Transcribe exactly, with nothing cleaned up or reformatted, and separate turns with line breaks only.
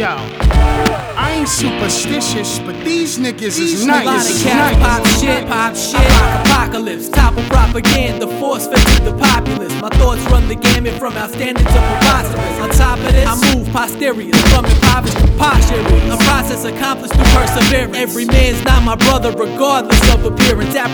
Yo, I ain't superstitious, but these niggas is
A
nice.
lot of cats pop shit, pop shit. I rock apocalypse, topple propaganda, force fed to the populace. My thoughts run the gamut from outstanding to preposterous. On top of this, I move posterior from impoverished to postulate. A process accomplished through perseverance. Every man's not my brother, regardless of appearance.